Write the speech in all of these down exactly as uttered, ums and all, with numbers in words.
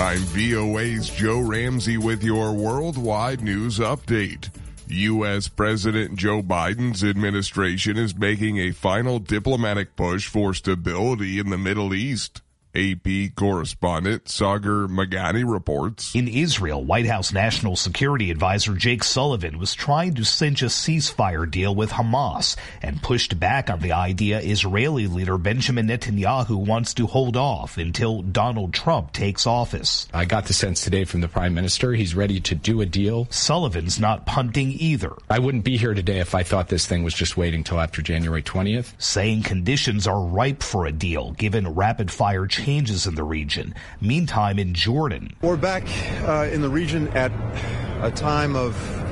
I'm V O A's Joe Ramsey with your worldwide news update. U S. President Joe Biden's administration is making a final diplomatic push for stability in the Middle East. A P correspondent Sagar Meghani reports. In Israel, White House National Security Advisor Jake Sullivan was trying to cinch a ceasefire deal with Hamas and pushed back on the idea Israeli leader Benjamin Netanyahu wants to hold off until Donald Trump takes office. I got the sense today from the Prime Minister he's ready to do a deal. Sullivan's not punting either. I wouldn't be here today if I thought this thing was just waiting till after January twentieth. Saying conditions are ripe for a deal given rapid-fire changes in the region. Meantime, in Jordan, we're back uh, in the region at a time of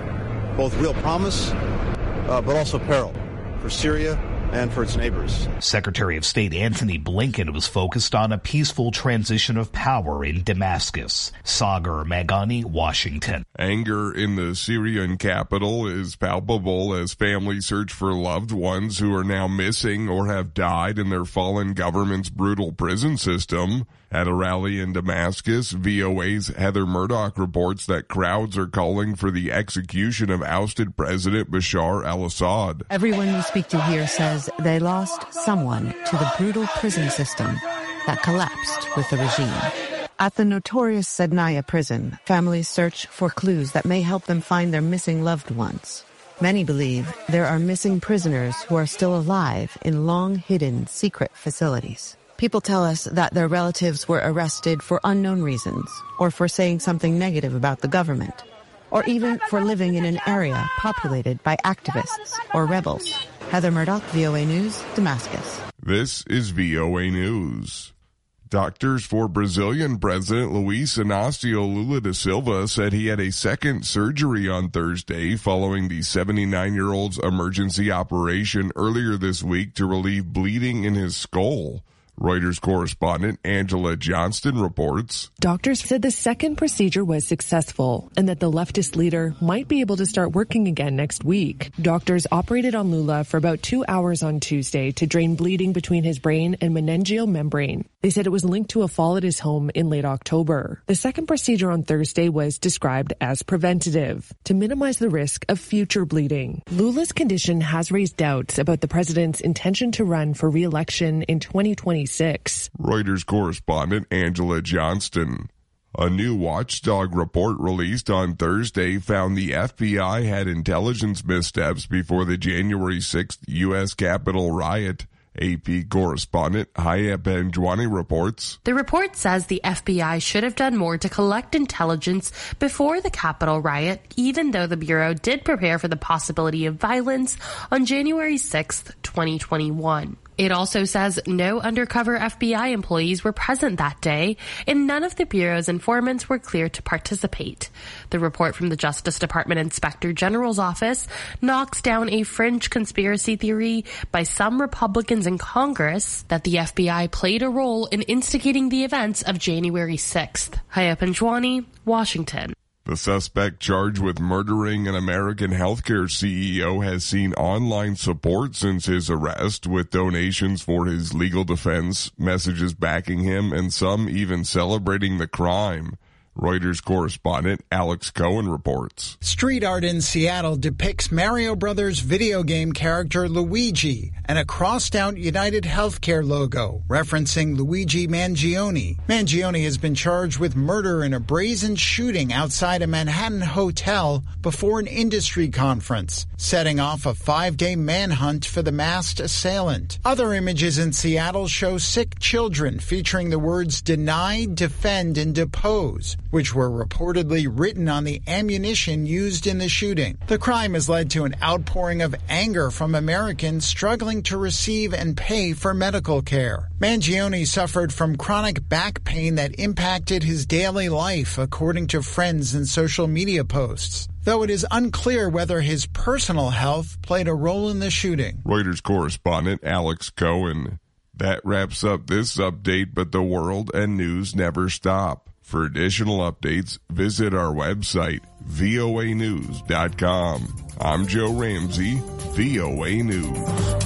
both real promise, uh, but also peril for Syria and for its neighbors. Secretary of State Antony Blinken was focused on a peaceful transition of power in Damascus. Sagar Meghani, Washington. Anger in the Syrian capital is palpable as families search for loved ones who are now missing or have died in their fallen government's brutal prison system. At a rally in Damascus, V O A's Heather Murdoch reports that crowds are calling for the execution of ousted President Bashar al-Assad. Everyone we speak to here says they lost someone to the brutal prison system that collapsed with the regime. At the notorious Sednaya prison, families search for clues that may help them find their missing loved ones. Many believe there are missing prisoners who are still alive in long-hidden secret facilities. People tell us that their relatives were arrested for unknown reasons, or for saying something negative about the government, or even for living in an area populated by activists or rebels. Heather Murdoch, V O A News, Damascus. This is V O A News. Doctors for Brazilian President Luiz Inácio Lula da Silva said he had a second surgery on Thursday following the seventy-nine-year-old's emergency operation earlier this week to relieve bleeding in his skull. Reuters correspondent Angela Johnston reports. Doctors said the second procedure was successful and that the leftist leader might be able to start working again next week. Doctors operated on Lula for about two hours on Tuesday to drain bleeding between his brain and meningeal membrane. They said it was linked to a fall at his home in late October. The second procedure on Thursday was described as preventative to minimize the risk of future bleeding. Lula's condition has raised doubts about the president's intention to run for re-election in twenty twenty-six. Reuters correspondent Angela Johnston. A new watchdog report released on Thursday found the F B I had intelligence missteps before the January sixth U S Capitol riot. A P correspondent Haya Benjwani reports. The report says the F B I should have done more to collect intelligence before the Capitol riot, even though the Bureau did prepare for the possibility of violence on January sixth, twenty twenty-one. It also says no undercover F B I employees were present that day, and none of the Bureau's informants were cleared to participate. The report from the Justice Department Inspector General's office knocks down a fringe conspiracy theory by some Republicans in Congress that the F B I played a role in instigating the events of January sixth. Haya Panjwani, Washington. The suspect charged with murdering an American healthcare C E O has seen online support since his arrest, with donations for his legal defense, messages backing him, and some even celebrating the crime. Reuters correspondent Alex Cohen reports. Street art in Seattle depicts Mario Brothers video game character Luigi and a crossed-out United Healthcare logo referencing Luigi Mangione. Mangione has been charged with murder in a brazen shooting outside a Manhattan hotel before an industry conference, setting off a five-day manhunt for the masked assailant. Other images in Seattle show sick children featuring the words deny, defend, and depose, which were reportedly written on the ammunition used in the shooting. The crime has led to an outpouring of anger from Americans struggling to receive and pay for medical care. Mangione suffered from chronic back pain that impacted his daily life, according to friends and social media posts, though it is unclear whether his personal health played a role in the shooting. Reuters correspondent Alex Cohen. That wraps up this update, but the world and news never stop. For additional updates, visit our website, V O A news dot com. I'm Joe Ramsey, V O A News.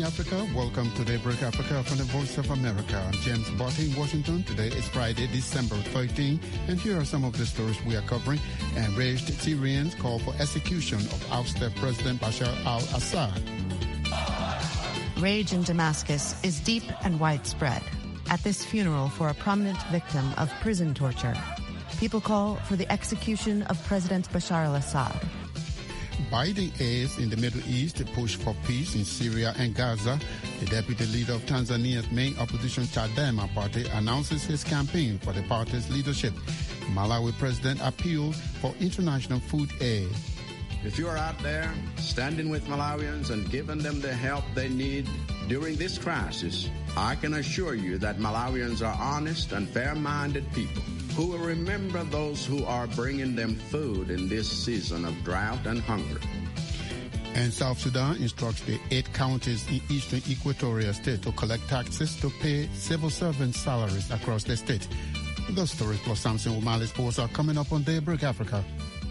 morning, Africa. Welcome to Daybreak Africa from the Voice of America. I'm James Botti in Washington. Today is Friday, December thirteenth, and here are some of the stories we are covering. Enraged Syrians call for execution of ousted President Bashar al-Assad. Rage in Damascus is deep and widespread. At this funeral for a prominent victim of prison torture, people call for the execution of President Bashar al-Assad. Biden aides in the Middle East to push for peace in Syria and Gaza. The deputy leader of Tanzania's main opposition Chadema party announces his campaign for the party's leadership. Malawi president appeals for international food aid. If you are out there standing with Malawians and giving them the help they need during this crisis, I can assure you that Malawians are honest and fair-minded people who will remember those who are bringing them food in this season of drought and hunger. And South Sudan instructs the eight counties in eastern Equatorial State to collect taxes to pay civil servants' salaries across the state. Those stories plus Samson O'Malley Sports are coming up on Daybreak Africa.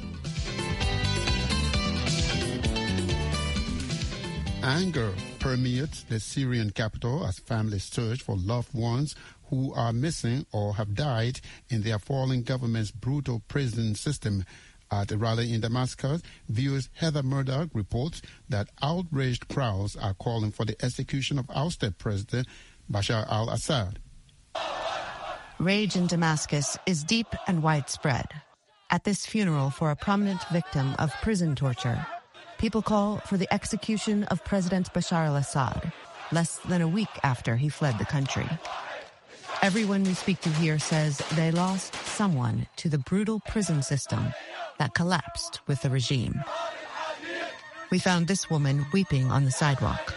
Anger permeates the Syrian capital as families search for loved ones who are missing or have died in their fallen government's brutal prison system. At a rally in Damascus, viewers Heather Murdoch reports that outraged crowds are calling for the execution of ousted President Bashar al-Assad. Rage in Damascus is deep and widespread. At this funeral for a prominent victim of prison torture, people call for the execution of President Bashar al-Assad, less than a week after he fled the country. Everyone we speak to here says they lost someone to the brutal prison system that collapsed with the regime. We found this woman weeping on the sidewalk.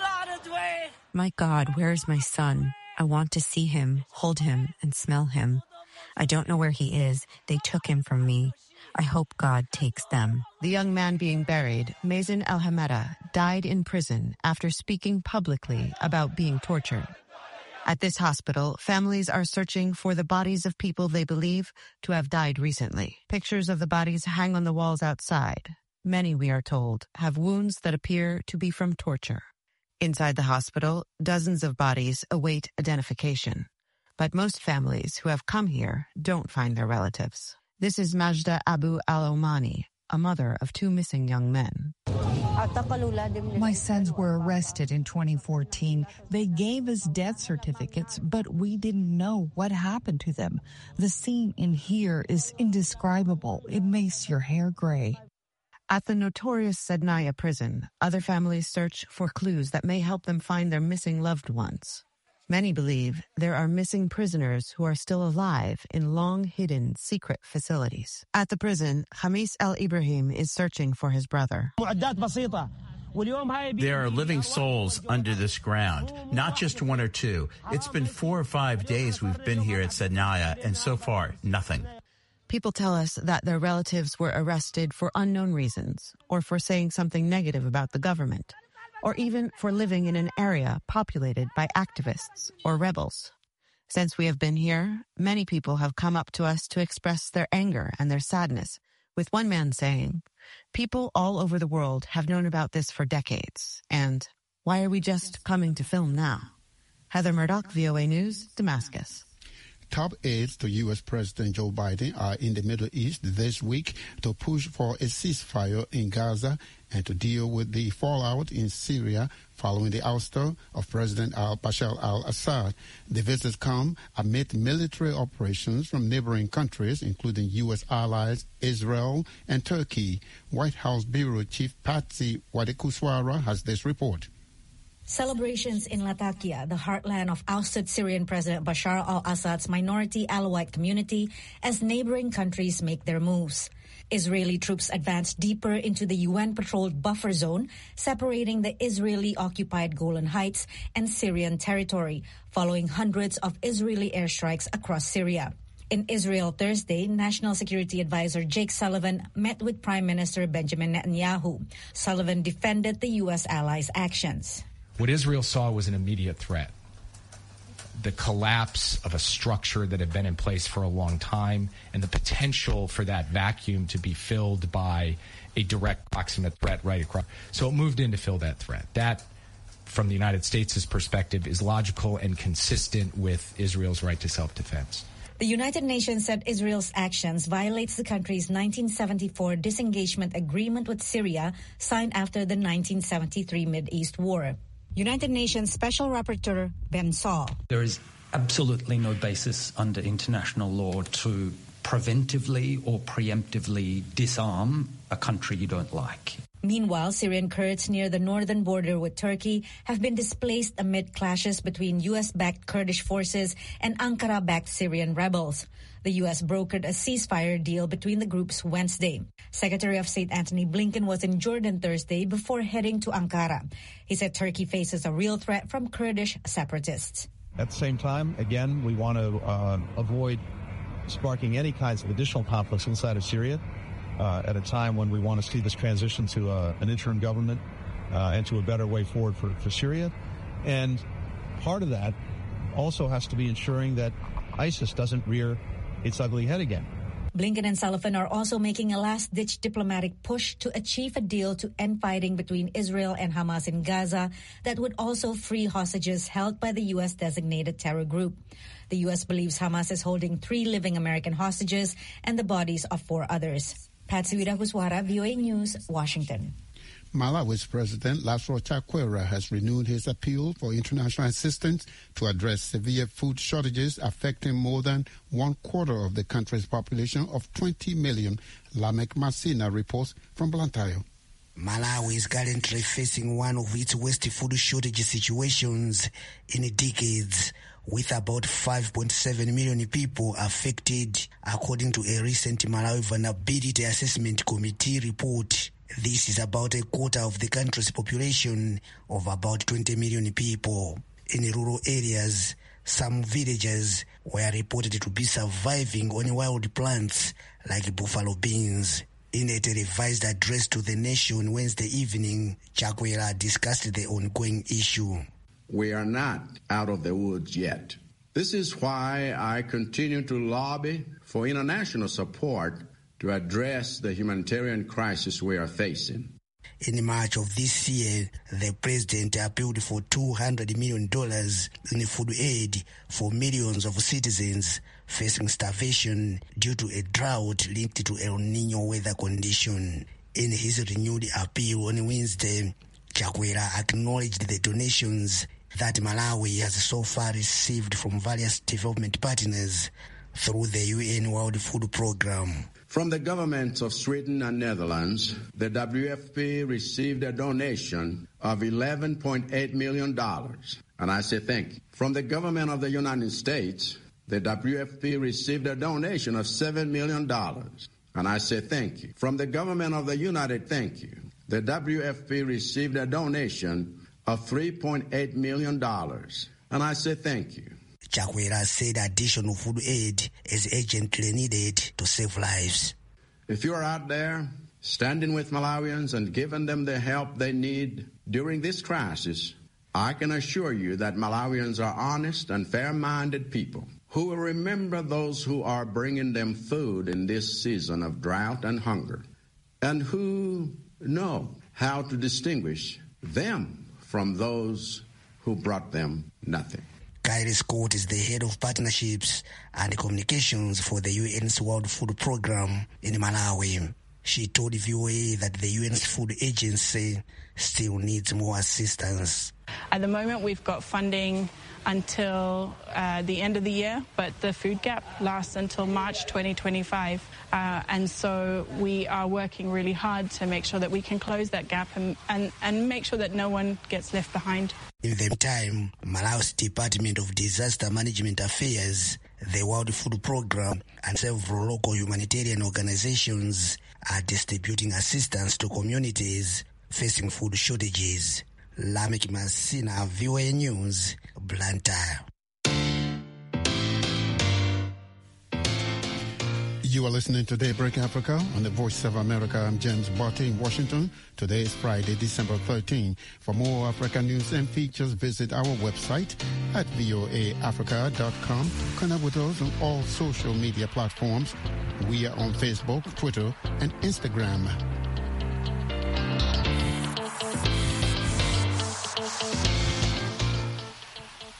My God, where is my son? I want to see him, hold him, and smell him. I don't know where he is. They took him from me. I hope God takes them. The young man being buried, Mazen El-Hamada, died in prison after speaking publicly about being tortured. At this hospital, families are searching for the bodies of people they believe to have died recently. Pictures of the bodies hang on the walls outside. Many, we are told, have wounds that appear to be from torture. Inside the hospital, dozens of bodies await identification. But most families who have come here don't find their relatives. This is Majda Abu Al-Omani, a mother of two missing young men. My sons were arrested in twenty fourteen. They gave us death certificates, but we didn't know what happened to them. The scene in here is indescribable. It makes your hair gray. At the notorious Sednaya prison, other families search for clues that may help them find their missing loved ones. Many believe there are missing prisoners who are still alive in long-hidden secret facilities. At the prison, Khamis El-Ibrahim is searching for his brother. There are living souls under this ground, not just one or two. It's been four or five days we've been here at Sednaya, and so far, nothing. People tell us that their relatives were arrested for unknown reasons, or for saying something negative about the government, or even for living in an area populated by activists or rebels. Since we have been here, many people have come up to us to express their anger and their sadness, with one man saying, "People all over the world have known about this for decades, and why are we just coming to film now?" Heather Murdoch, V O A News, Damascus. Top aides to U S President Joe Biden are in the Middle East this week to push for a ceasefire in Gaza and to deal with the fallout in Syria following the ouster of President al-Bashar al-Assad. The visits come amid military operations from neighboring countries, including U S allies Israel and Turkey. White House Bureau Chief Patsy Widakuswara has this report. Celebrations in Latakia, the heartland of ousted Syrian President Bashar al-Assad's minority Alawite community, as neighboring countries make their moves. Israeli troops advance deeper into the U N-patrolled buffer zone, separating the Israeli-occupied Golan Heights and Syrian territory, following hundreds of Israeli airstrikes across Syria. In Israel Thursday, National Security Advisor Jake Sullivan met with Prime Minister Benjamin Netanyahu. Sullivan defended the U S allies' actions. What Israel saw was an immediate threat. The collapse of a structure that had been in place for a long time and the potential for that vacuum to be filled by a direct proximate threat right across. So it moved in to fill that threat. That from the United States' perspective, is logical and consistent with Israel's right to self-defense. The United Nations said Israel's actions violates the country's nineteen seventy-four disengagement agreement with Syria, signed after the nineteen seventy-three Mideast War. United Nations Special Rapporteur Ben Saul. There is absolutely no basis under international law to preventively or preemptively disarm a country you don't like. Meanwhile, Syrian Kurds near the northern border with Turkey have been displaced amid clashes between U S-backed Kurdish forces and Ankara-backed Syrian rebels. The U S brokered a ceasefire deal between the groups Wednesday. Secretary of State Antony Blinken was in Jordan Thursday before heading to Ankara. He said Turkey faces a real threat from Kurdish separatists. At the same time, again, we want to uh, avoid sparking any kinds of additional conflicts inside of Syria. Uh, at a time when we want to see this transition to uh, an interim government uh, and to a better way forward for, for Syria. And part of that also has to be ensuring that ISIS doesn't rear its ugly head again. Blinken and Sullivan are also making a last-ditch diplomatic push to achieve a deal to end fighting between Israel and Hamas in Gaza that would also free hostages held by the U S-designated terror group. The U S believes Hamas is holding three living American hostages and the bodies of four others. Patsy Widakuswara, V O A News, Washington. Malawi's President Lazarus Chakwera has renewed his appeal for international assistance to address severe food shortages affecting more than one quarter of the country's population of twenty million. Lamek Masina reports from Blantyre. Malawi is currently facing one of its worst food shortage situations in decades, with about five point seven million people affected, according to a recent Malawi Vulnerability Assessment Committee report. This is about a quarter of the country's population of about twenty million people. In rural areas, some villages were reported to be surviving on wild plants like buffalo beans. In a televised address to the nation Wednesday evening, Chakwera discussed the ongoing issue. We are not out of the woods yet. This is why I continue to lobby for international support to address the humanitarian crisis we are facing. In March of this year, the president appealed for two hundred million dollars in food aid for millions of citizens facing starvation due to a drought linked to El Nino weather condition. In his renewed appeal on Wednesday, Chakwera acknowledged the donations that Malawi has so far received from various development partners through the U N World Food Programme. From the governments of Sweden and Netherlands, the W F P received a donation of eleven point eight million dollars, and I say thank you. From the government of the United States, the W F P received a donation of seven million dollars, and I say thank you. From the government of the United Thank you, the W F P received a donation of three point eight million dollars, and I say thank you. Chakwera said additional food aid is urgently needed to save lives. If you are out there standing with Malawians and giving them the help they need during this crisis, I can assure you that Malawians are honest and fair-minded people who will remember those who are bringing them food in this season of drought and hunger, and who know how to distinguish them from those who brought them nothing. Kyrie Scott is the head of partnerships and communications for the U N's World Food Programme in Malawi. She told V O A that the U N's food agency still needs more assistance. At the moment, we've got funding until uh, the end of the year, but the food gap lasts until March twenty twenty-five. Uh, and so we are working really hard to make sure that we can close that gap and, and, and make sure that no one gets left behind. In the meantime, Malawi's Department of Disaster Management Affairs, the World Food Programme, and several local humanitarian organizations are distributing assistance to communities facing food shortages. Lamek Masina, V O A News, Blantyre. You are listening to Daybreak Africa on the Voice of America. I'm James Barty in Washington. Today is Friday, December thirteenth. For more Africa news and features, visit our website at voa africa dot com. Connect with us on all social media platforms. We are on Facebook, Twitter, and Instagram.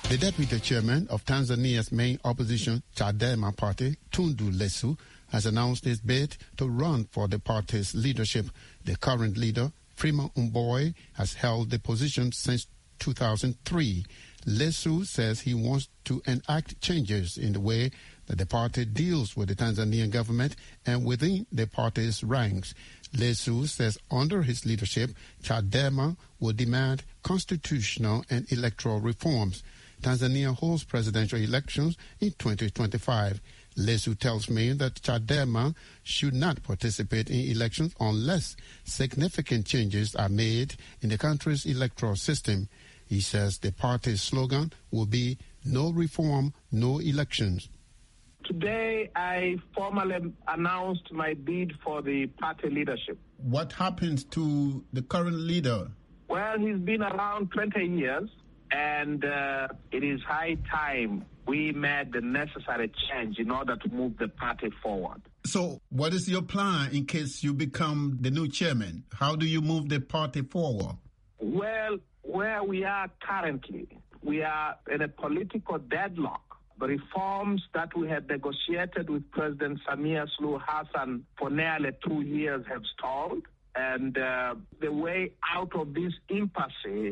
The deputy chairman of Tanzania's main opposition, Chadema party, Tundu Lissu, has announced his bid to run for the party's leadership. The current leader, Freeman Mbowe, has held the position since two thousand three. Lissu says he wants to enact changes in the way that the party deals with the Tanzanian government and within the party's ranks. Lissu says under his leadership, Chadema will demand constitutional and electoral reforms. Tanzania holds presidential elections in twenty twenty-five. Lissu tells me that Chadema should not participate in elections unless significant changes are made in the country's electoral system. He says the party's slogan will be no reform, no elections. Today, I formally announced my bid for the party leadership. What happens to the current leader? Well, he's been around twenty years, and uh, it is high time we made the necessary change in order to move the party forward. So what is your plan in case you become the new chairman? How do you move the party forward? Well, where we are currently, we are in a political deadlock. The reforms that we had negotiated with President Samia Suluhu Hassan for nearly two years have stalled. And uh, the way out of this impasse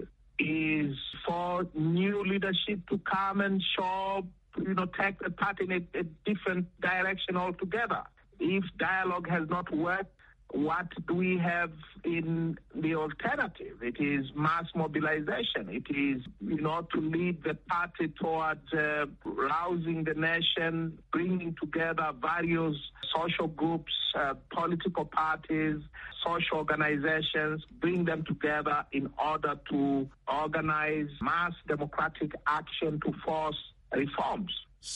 is for new leadership to come and show, you know, take the party in a, a different direction altogether. If dialogue has not worked, what do we have in the alternative? It is mass mobilization. It is, you know, to lead the party towards uh, rousing the nation, bringing together various social groups, uh, political parties, social organizations, bring them together in order to organize mass democratic action to force reforms.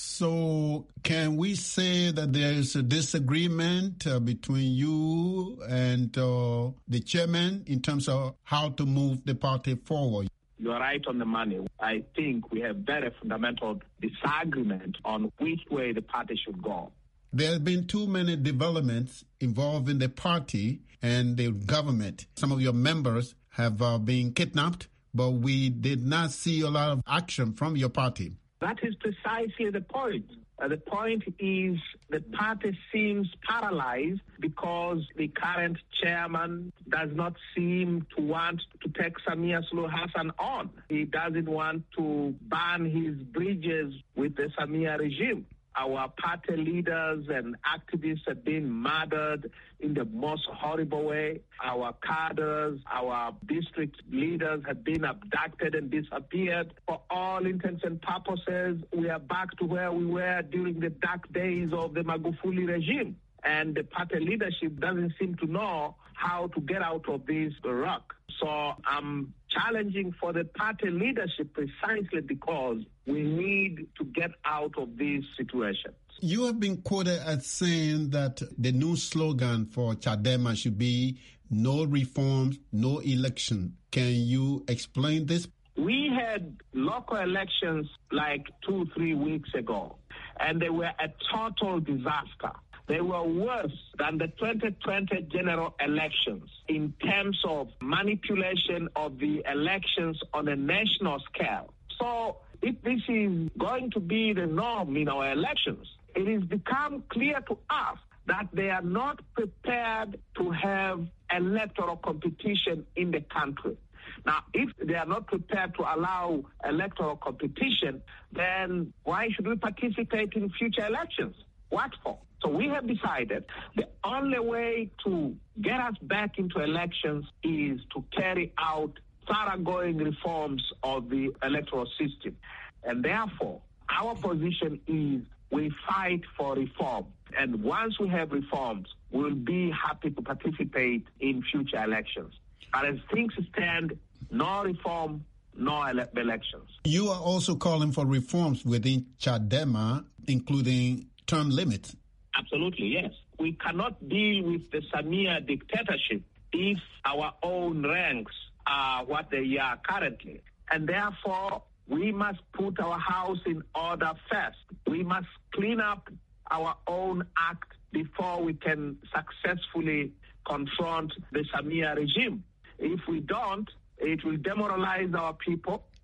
So can we say that there is a disagreement uh, between you and uh, the chairman in terms of how to move the party forward? You are right on the money. I think we have very fundamental disagreement on which way the party should go. There have been too many developments involving the party and the government. Some of your members have uh, been kidnapped, but we did not see a lot of action from your party. That is precisely the point. Uh, the point is the party seems paralyzed because the current chairman does not seem to want to take Samia Suluhu Hassan on. He doesn't want to burn his bridges with the Samia regime. Our party leaders and activists have been murdered in the most horrible way. Our cadres, our district leaders have been abducted and disappeared. For all intents and purposes, we are back to where we were during the dark days of the Magufuli regime. And the party leadership doesn't seem to know how to get out of this rut. So I'm challenging for the party leadership precisely because we need to get out of this situation. You have been quoted as saying that the new slogan for Chadema should be no reforms, no election. Can you explain this? We had local elections like two, three weeks ago, and they were a total disaster. They were worse than the twenty twenty general elections in terms of manipulation of the elections on a national scale. So if this is going to be the norm in our elections, it has become clear to us that they are not prepared to have electoral competition in the country. Now, if they are not prepared to allow electoral competition, then why should we participate in future elections? What for? So we have decided the only way to get us back into elections is to carry out thoroughgoing reforms of the electoral system. And therefore, our position is we fight for reform. And once we have reforms, we'll be happy to participate in future elections. But as things stand, no reform, no ele- elections. You are also calling for reforms within Chadema, including term limits. Absolutely, yes. We cannot deal with the Samia dictatorship if our own ranks are what they are currently. And therefore, we must put our house in order first. We must clean up our own act before we can successfully confront the Samia regime. If we don't, it will demoralize our people.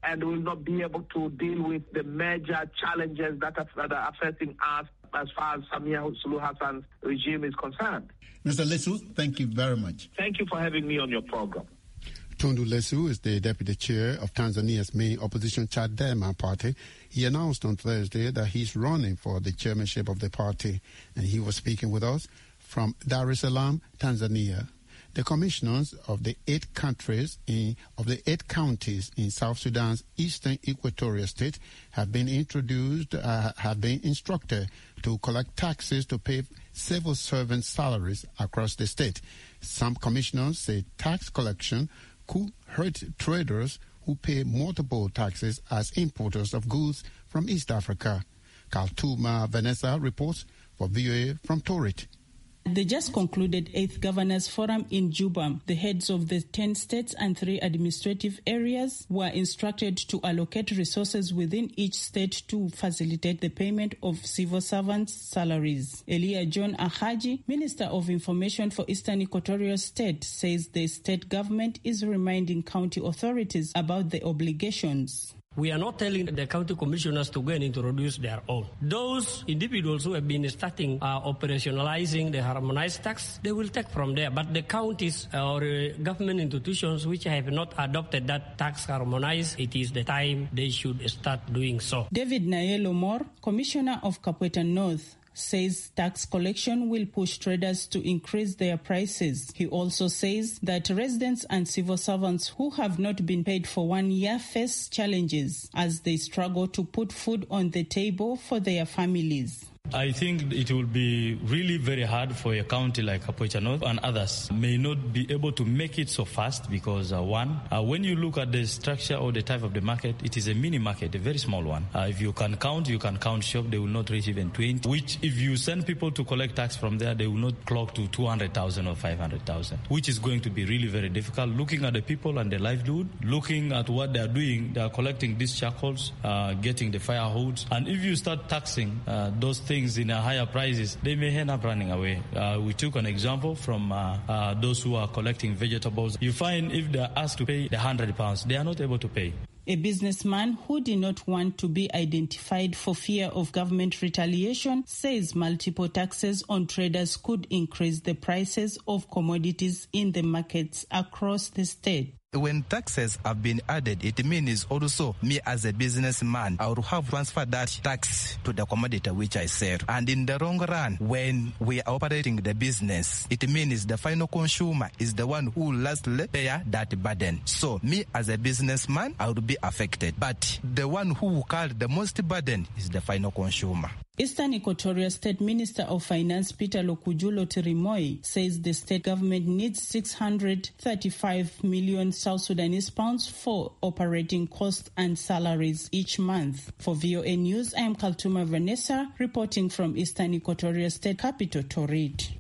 and will not be able to deal with the major challenges that are, that are affecting us as far as Samia Suluhu Hassan's regime is concerned. Mister Lesu, thank you very much. Thank you for having me on your program. Tundu Lissu is the deputy chair of Tanzania's main opposition Chadema party. He announced on Thursday that he's running for the chairmanship of the party, and he was speaking with us from Dar es Salaam, Tanzania. The commissioners of the eight countries in, of the eight counties in South Sudan's eastern equatorial state have been introduced, uh, have been instructed to collect taxes to pay civil servant salaries across the state. Some commissioners say tax collection could hurt traders who pay multiple taxes as importers of goods from East Africa. Kaltuma Vanessa reports for V O A from Torit. The just concluded eighth Governors Forum in Juba, the heads of the ten states and three administrative areas were instructed to allocate resources within each state to facilitate the payment of civil servants' salaries. Elia John Ahaji, Minister of Information for Eastern Equatorial State, says the state government is reminding county authorities about the obligations. We are not telling the county commissioners to go and introduce their own. Those individuals who have been starting uh, operationalizing the harmonized tax, they will take from there. But the counties or uh, government institutions which have not adopted that tax harmonized, it is the time they should start doing so. David Nayelo Moore, Commissioner of Capoeira North, says tax collection will push traders to increase their prices. He also says that residents and civil servants who have not been paid for one year face challenges as they struggle to put food on the table for their families. I think it will be really very hard for a county like Capoeira North and others may not be able to make it so fast because, uh, one, uh, when you look at the structure or the type of the market, it is a mini market, a very small one. Uh, if you can count, you can count shop, they will not reach even twenty, which if you send people to collect tax from there, they will not clock to two hundred thousand or five hundred thousand, which is going to be really very difficult. Looking at the people and their livelihood, looking at what they are doing, they are collecting these charcoals, uh, getting the fire hoods, and if you start taxing uh, those things in a higher prices, they may end up running away. Uh, we took an example from uh, uh, those who are collecting vegetables. You find if they are asked to pay the one hundred pounds, they are not able to pay. A businessman who did not want to be identified for fear of government retaliation says multiple taxes on traders could increase the prices of commodities in the markets across the state. When taxes have been added, it means also me as a businessman, I will have transferred that tax to the commodity which I sell. And in the long run, when we are operating the business, it means the final consumer is the one who lastly pay that burden. So me as a businessman, I will be affected. But the one who will carry the most burden is the final consumer. Eastern Equatorial State Minister of Finance Peter Lokujulo Tirimoi says the state government needs six hundred thirty-five million South Sudanese pounds for operating costs and salaries each month. For V O A News, I am Kaltuma Vanessa reporting from Eastern Equatorial State capital, Torit.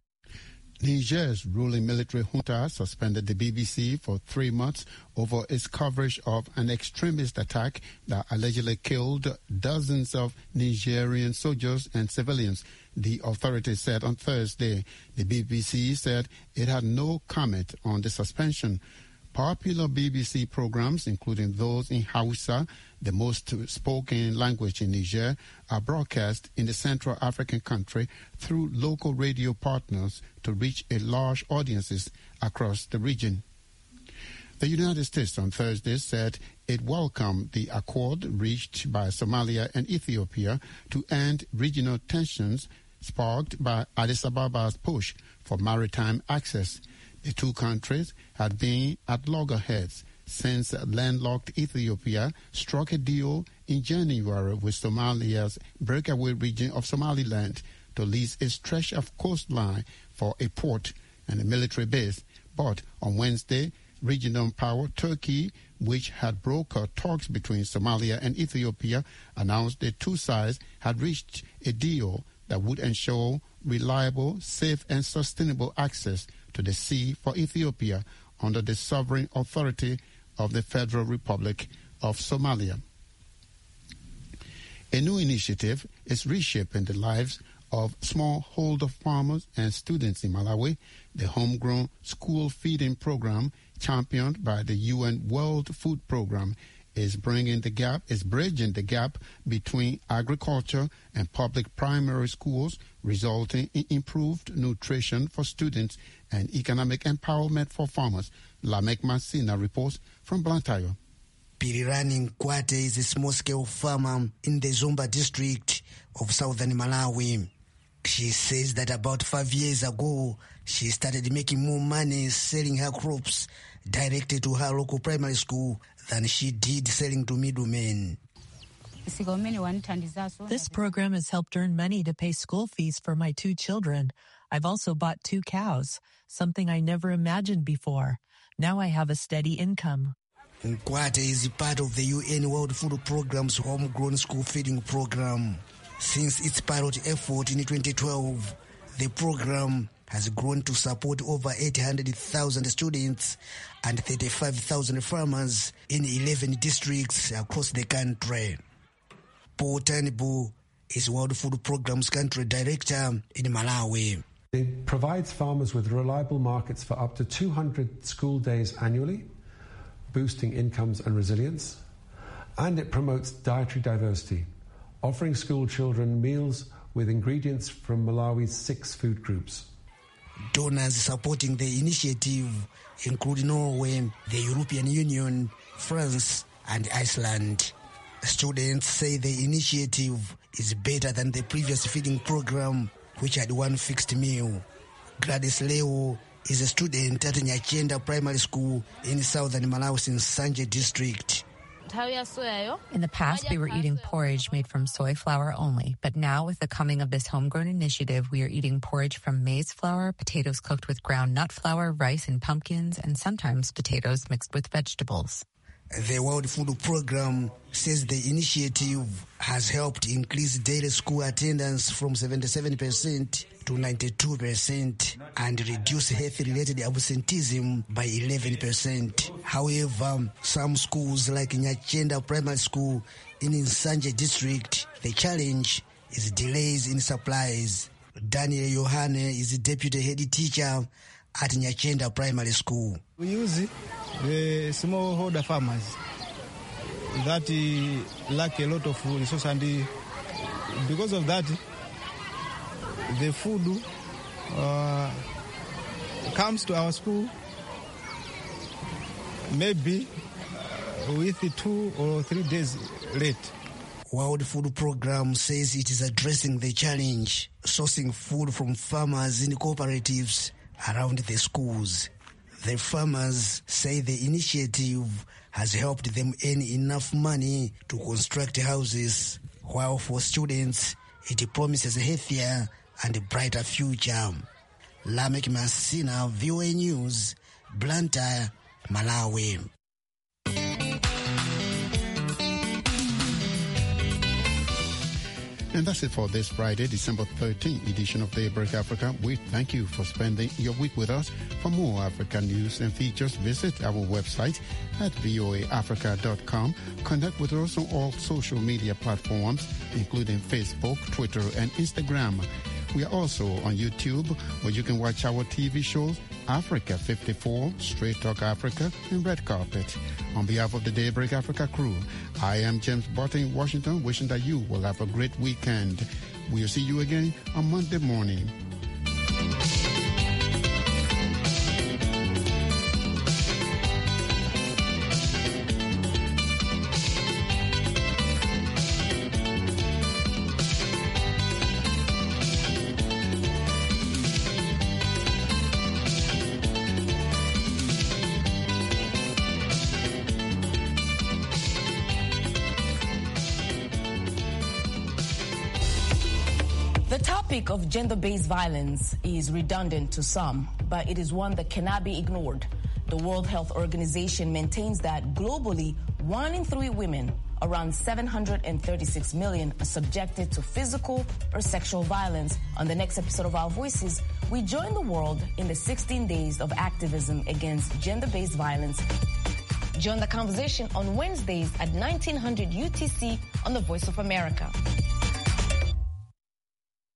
Niger's ruling military junta suspended the B B C for three months over its coverage of an extremist attack that allegedly killed dozens of Nigerian soldiers and civilians, the authorities said on Thursday. The B B C said it had no comment on the suspension. Popular B B C programs, including those in Hausa, the most spoken language in Niger, are broadcast in the Central African country through local radio partners to reach a large audiences across the region. The United States on Thursday said it welcomed the accord reached by Somalia and Ethiopia to end regional tensions sparked by Addis Ababa's push for maritime access. The two countries had been at loggerheads since landlocked Ethiopia struck a deal in January with Somalia's breakaway region of Somaliland to lease a stretch of coastline for a port and a military base. But on Wednesday, regional power Turkey, which had brokered talks between Somalia and Ethiopia, announced the two sides had reached a deal that would ensure reliable, safe, and sustainable access to the sea for Ethiopia under the sovereign authority of the Federal Republic of Somalia. A new initiative is reshaping the lives of smallholder farmers and students in Malawi. The homegrown school feeding program, championed by the U N World Food Program, is bringing the gap, is bridging the gap between agriculture and public primary schools, resulting in improved nutrition for students and economic empowerment for farmers. Lamek Masina reports from Blantyre. Pirirani Nkwate is a small-scale farmer in the Zomba district of southern Malawi. She says that about five years ago, she started making more money selling her crops directly to her local primary school than she did selling to middlemen. This program has helped earn money to pay school fees for my two children. I've also bought two cows, something I never imagined before. Now I have a steady income. Nkwate is part of the U N World Food Programme's homegrown school feeding program. Since its pilot effort in twenty twelve, the program has grown to support over eight hundred thousand students and thirty-five thousand farmers in eleven districts across the country. Paul Tanibu is World Food Programme's country director in Malawi. It provides farmers with reliable markets for up to two hundred school days annually, boosting incomes and resilience, and it promotes dietary diversity, offering school children meals with ingredients from Malawi's six food groups. Donors supporting the initiative include Norway, the European Union, France, and Iceland. Students say the initiative is better than the previous feeding program, which had one fixed meal. Gladys Leo is a student at Nyachenda Primary School in southern Malawi's Nsanje district. In the past, we were eating porridge made from soy flour only, but now with the coming of this homegrown initiative, we are eating porridge from maize flour, potatoes cooked with ground nut flour, rice and pumpkins, and sometimes potatoes mixed with vegetables. The World Food Programme says the initiative has helped increase daily school attendance from seventy-seven percent to ninety-two percent and reduce health-related absenteeism by eleven percent. However, some schools like Nyachenda Primary School in Nsanje district, the challenge is delays in supplies. Daniel Yohane is deputy head teacher at Nyachenda Primary School. We use the smallholder farmers that uh, lack a lot of resources, and uh, because of that, the food uh, comes to our school maybe with two or three days late. World Food Programme says it is addressing the challenge, sourcing food from farmers in cooperatives around the schools. The farmers say the initiative has helped them earn enough money to construct houses, while for students, it promises a healthier and a brighter future. Lamek Masina, V O A News, Blantyre, Malawi. And that's it for this Friday, December thirteenth edition of Daybreak Africa. We thank you for spending your week with us. For more African news and features, visit our website at V O A Africa dot com. Connect with us on all social media platforms, including Facebook, Twitter, and Instagram. We are also on YouTube, where you can watch our T V shows, Africa fifty-four, Straight Talk Africa, and Red Carpet. On behalf of the Daybreak Africa crew, I am James Barton in Washington, wishing that you will have a great weekend. We'll see you again on Monday morning. The topic of gender-based violence is redundant to some, but it is one that cannot be ignored. The World Health Organization maintains that globally, one in three women, around seven hundred thirty-six million, are subjected to physical or sexual violence. On the next episode of Our Voices, we join the world in the sixteen days of activism against gender-based violence. Join the conversation on Wednesdays at nineteen hundred U T C on the Voice of America.